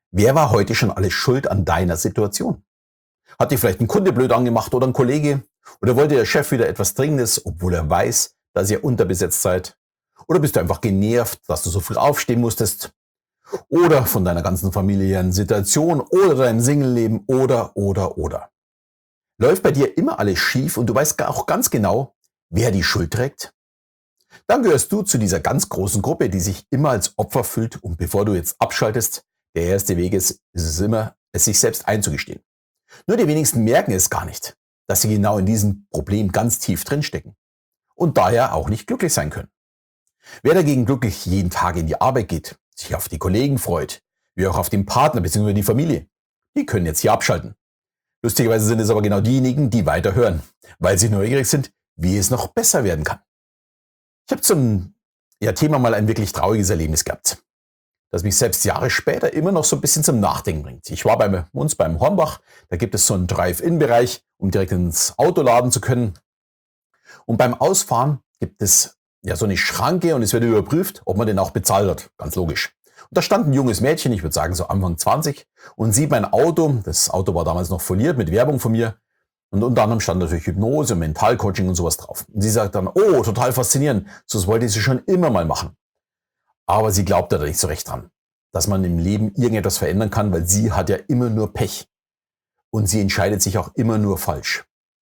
Wer war heute schon alles schuld an deiner Situation? Hat dich vielleicht ein Kunde blöd angemacht oder ein Kollege? Oder wollte der Chef wieder etwas Dringendes, obwohl er weiß, dass ihr unterbesetzt seid? Oder bist du einfach genervt, dass du so früh aufstehen musstest? Oder von deiner ganzen familiären Situation oder deinem Singleleben oder. Läuft bei dir immer alles schief und du weißt auch ganz genau, wer die Schuld trägt? Dann gehörst du zu dieser ganz großen Gruppe, die sich immer als Opfer fühlt, und bevor du jetzt abschaltest, der erste Weg ist es immer, es sich selbst einzugestehen. Nur die wenigsten merken es gar nicht, dass sie genau in diesem Problem ganz tief drinstecken und daher auch nicht glücklich sein können. Wer dagegen glücklich jeden Tag in die Arbeit geht, sich auf die Kollegen freut, wie auch auf den Partner bzw. die Familie, die können jetzt hier abschalten. Lustigerweise sind es aber genau diejenigen, die weiter hören, weil sie neugierig sind, wie es noch besser werden kann. Ich habe zum Thema mal ein wirklich trauriges Erlebnis gehabt, das mich selbst Jahre später immer noch so ein bisschen zum Nachdenken bringt. Ich war bei uns beim Hornbach, da gibt es so einen Drive-In-Bereich, um direkt ins Auto laden zu können. Und beim Ausfahren gibt es ja so eine Schranke und es wird überprüft, ob man den auch bezahlt hat. Ganz logisch. Und da stand ein junges Mädchen, ich würde sagen so Anfang 20, und sieht mein Auto. Das Auto war damals noch foliert mit Werbung von mir. Und unter anderem stand natürlich Hypnose, Mentalcoaching und sowas drauf. Und sie sagt dann, oh, total faszinierend, so wollte sie schon immer mal machen. Aber sie glaubt da nicht so recht dran, dass man im Leben irgendetwas verändern kann, weil sie hat ja immer nur Pech. Und sie entscheidet sich auch immer nur falsch.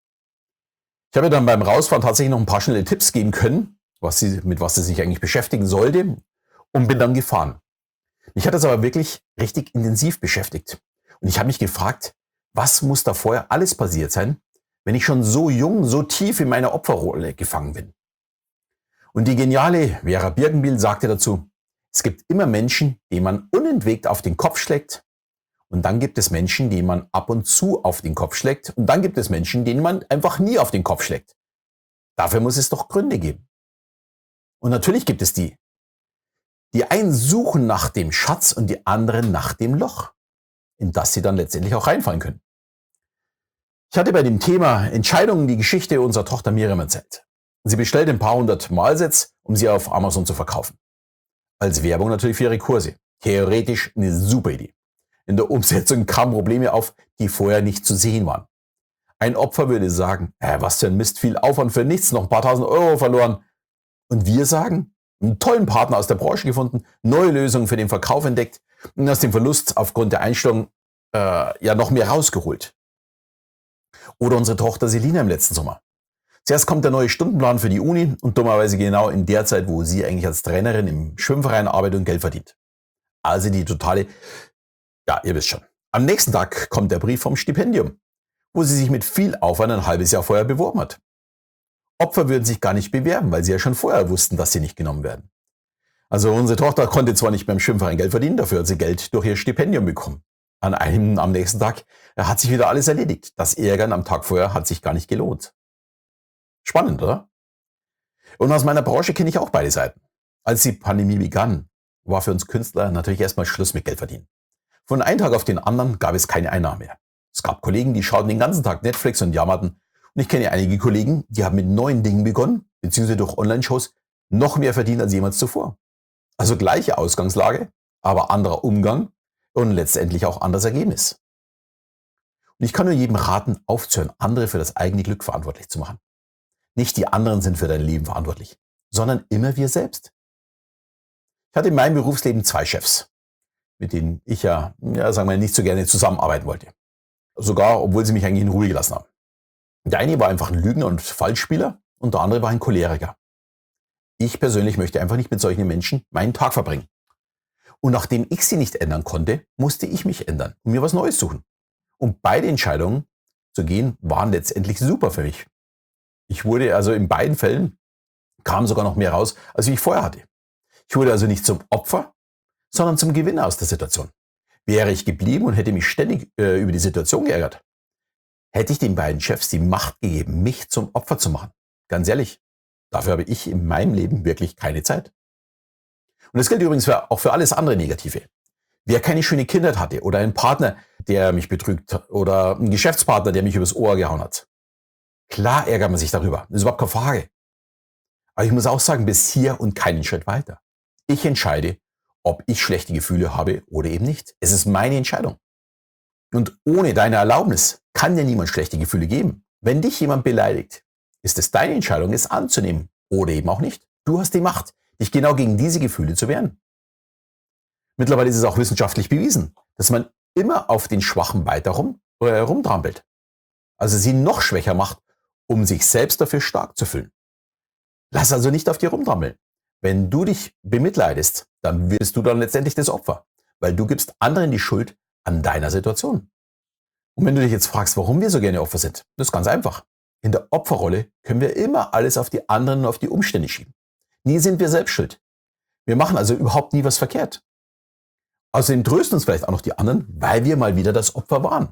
Ich habe ihr dann beim Rausfahren tatsächlich noch ein paar schnelle Tipps geben können, mit was sie sich eigentlich beschäftigen sollte, und bin dann gefahren. Mich hat das aber wirklich richtig intensiv beschäftigt. Und ich habe mich gefragt, was muss da vorher alles passiert sein, wenn ich schon so jung, so tief in meiner Opferrolle gefangen bin? Und die geniale Vera Birkenbiel sagte dazu, es gibt immer Menschen, denen man unentwegt auf den Kopf schlägt, und dann gibt es Menschen, denen man ab und zu auf den Kopf schlägt, und dann gibt es Menschen, denen man einfach nie auf den Kopf schlägt. Dafür muss es doch Gründe geben. Und natürlich gibt es die. Die einen suchen nach dem Schatz und die anderen nach dem Loch, in das sie dann letztendlich auch reinfallen können. Ich hatte bei dem Thema Entscheidungen die Geschichte unserer Tochter Miriam erzählt. Sie bestellt ein paar hundert Malsets, um sie auf Amazon zu verkaufen. Als Werbung natürlich für ihre Kurse. Theoretisch eine super Idee. In der Umsetzung kamen Probleme auf, die vorher nicht zu sehen waren. Ein Opfer würde sagen, was für ein Mist, viel Aufwand für nichts, noch ein paar tausend Euro verloren. Und wir sagen, einen tollen Partner aus der Branche gefunden, neue Lösungen für den Verkauf entdeckt und aus dem Verlust aufgrund der Einstellung noch mehr rausgeholt. Oder unsere Tochter Selina im letzten Sommer. Zuerst kommt der neue Stundenplan für die Uni und dummerweise genau in der Zeit, wo sie eigentlich als Trainerin im Schwimmverein arbeitet und Geld verdient. Also die totale, ihr wisst schon. Am nächsten Tag kommt der Brief vom Stipendium, wo sie sich mit viel Aufwand ein halbes Jahr vorher beworben hat. Opfer würden sich gar nicht bewerben, weil sie ja schon vorher wussten, dass sie nicht genommen werden. Also unsere Tochter konnte zwar nicht beim Schwimmverein Geld verdienen, dafür hat sie Geld durch ihr Stipendium bekommen. Am nächsten Tag hat sich wieder alles erledigt. Das Ärgern am Tag vorher hat sich gar nicht gelohnt. Spannend, oder? Und aus meiner Branche kenne ich auch beide Seiten. Als die Pandemie begann, war für uns Künstler natürlich erstmal Schluss mit Geld verdienen. Von einem Tag auf den anderen gab es keine Einnahmen mehr. Es gab Kollegen, die schauten den ganzen Tag Netflix und jammerten. Und ich kenne einige Kollegen, die haben mit neuen Dingen begonnen, beziehungsweise durch Online-Shows noch mehr verdient als jemals zuvor. Also gleiche Ausgangslage, aber anderer Umgang und letztendlich auch anderes Ergebnis. Und ich kann nur jedem raten, aufzuhören, andere für das eigene Glück verantwortlich zu machen. Nicht die anderen sind für dein Leben verantwortlich, sondern immer wir selbst. Ich hatte in meinem Berufsleben 2 Chefs, mit denen ich sagen wir, nicht so gerne zusammenarbeiten wollte. Sogar, obwohl sie mich eigentlich in Ruhe gelassen haben. Der eine war einfach ein Lügner und Falschspieler und der andere war ein Choleriker. Ich persönlich möchte einfach nicht mit solchen Menschen meinen Tag verbringen. Und nachdem ich sie nicht ändern konnte, musste ich mich ändern und mir was Neues suchen. Und beide Entscheidungen zu gehen waren letztendlich super für mich. Ich wurde also in beiden Fällen, kam sogar noch mehr raus, als ich vorher hatte. Ich wurde also nicht zum Opfer, sondern zum Gewinner aus der Situation. Wäre ich geblieben und hätte mich ständig über die Situation geärgert, hätte ich den beiden Chefs die Macht gegeben, mich zum Opfer zu machen. Ganz ehrlich, dafür habe ich in meinem Leben wirklich keine Zeit. Und das gilt übrigens auch für alles andere Negative. Wer keine schöne Kindheit hatte oder einen Partner, der mich betrügt oder einen Geschäftspartner, der mich übers Ohr gehauen hat. Klar ärgert man sich darüber, das ist überhaupt keine Frage. Aber ich muss auch sagen, bis hier und keinen Schritt weiter. Ich entscheide, ob ich schlechte Gefühle habe oder eben nicht. Es ist meine Entscheidung. Und ohne deine Erlaubnis kann dir niemand schlechte Gefühle geben. Wenn dich jemand beleidigt, ist es deine Entscheidung, es anzunehmen oder eben auch nicht. Du hast die Macht, dich genau gegen diese Gefühle zu wehren. Mittlerweile ist es auch wissenschaftlich bewiesen, dass man immer auf den Schwachen weiter rumtrampelt. Also sie noch schwächer macht, um sich selbst dafür stark zu fühlen. Lass also nicht auf dir rumtrampeln. Wenn du dich bemitleidest, dann wirst du dann letztendlich das Opfer, weil du gibst anderen die Schuld an deiner Situation. Und wenn du dich jetzt fragst, warum wir so gerne Opfer sind, das ist ganz einfach. In der Opferrolle können wir immer alles auf die anderen und auf die Umstände schieben. Nie sind wir selbst schuld. Wir machen also überhaupt nie was verkehrt. Außerdem trösten uns vielleicht auch noch die anderen, weil wir mal wieder das Opfer waren.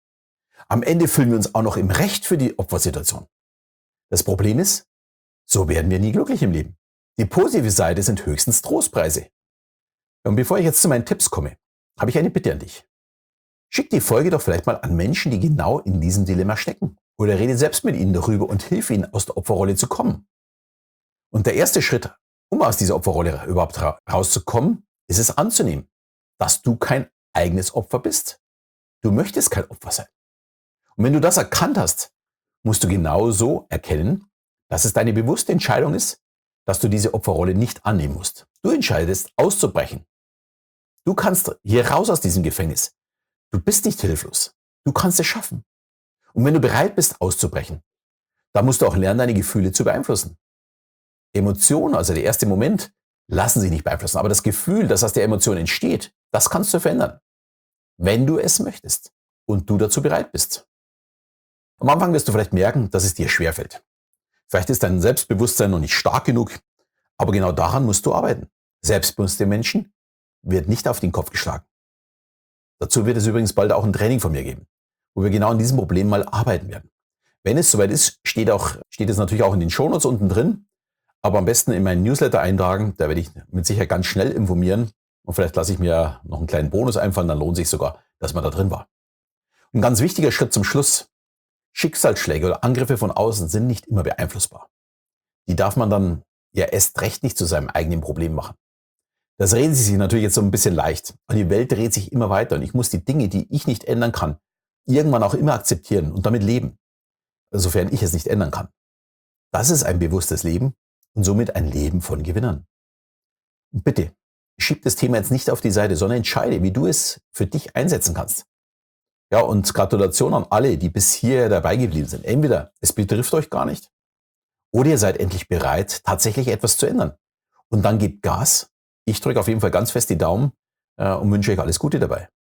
Am Ende fühlen wir uns auch noch im Recht für die Opfersituation. Das Problem ist, so werden wir nie glücklich im Leben. Die positive Seite sind höchstens Trostpreise. Und bevor ich jetzt zu meinen Tipps komme, habe ich eine Bitte an dich. Schick die Folge doch vielleicht mal an Menschen, die genau in diesem Dilemma stecken. Oder rede selbst mit ihnen darüber und hilf ihnen, aus der Opferrolle zu kommen. Und der erste Schritt, um aus dieser Opferrolle überhaupt rauszukommen, ist es anzunehmen, dass du kein eigenes Opfer bist. Du möchtest kein Opfer sein. Und wenn du das erkannt hast, musst du genauso erkennen, dass es deine bewusste Entscheidung ist, dass du diese Opferrolle nicht annehmen musst. Du entscheidest, auszubrechen. Du kannst hier raus aus diesem Gefängnis. Du bist nicht hilflos. Du kannst es schaffen. Und wenn du bereit bist, auszubrechen, dann musst du auch lernen, deine Gefühle zu beeinflussen. Emotionen, also der erste Moment, lassen sich nicht beeinflussen. Aber das Gefühl, das aus der Emotion entsteht, das kannst du verändern. Wenn du es möchtest und du dazu bereit bist. Am Anfang wirst du vielleicht merken, dass es dir schwerfällt. Vielleicht ist dein Selbstbewusstsein noch nicht stark genug, aber genau daran musst du arbeiten. Selbstbewusste Menschen wird nicht auf den Kopf geschlagen. Dazu wird es übrigens bald auch ein Training von mir geben, wo wir genau an diesem Problem mal arbeiten werden. Wenn es soweit ist, steht es natürlich auch in den Shownotes unten drin, aber am besten in meinen Newsletter eintragen, da werde ich mit Sicherheit ganz schnell informieren und vielleicht lasse ich mir noch einen kleinen Bonus einfallen, dann lohnt sich sogar, dass man da drin war. Und ein ganz wichtiger Schritt zum Schluss. Schicksalsschläge oder Angriffe von außen sind nicht immer beeinflussbar. Die darf man dann ja erst recht nicht zu seinem eigenen Problem machen. Das reden sie sich natürlich jetzt so ein bisschen leicht. Und die Welt dreht sich immer weiter und ich muss die Dinge, die ich nicht ändern kann, irgendwann auch immer akzeptieren und damit leben, sofern ich es nicht ändern kann. Das ist ein bewusstes Leben und somit ein Leben von Gewinnern. Und bitte, schieb das Thema jetzt nicht auf die Seite, sondern entscheide, wie du es für dich einsetzen kannst. Ja, und Gratulation an alle, die bis hier dabei geblieben sind. Entweder es betrifft euch gar nicht oder ihr seid endlich bereit, tatsächlich etwas zu ändern. Und dann gebt Gas. Ich drücke auf jeden Fall ganz fest die Daumen und wünsche euch alles Gute dabei.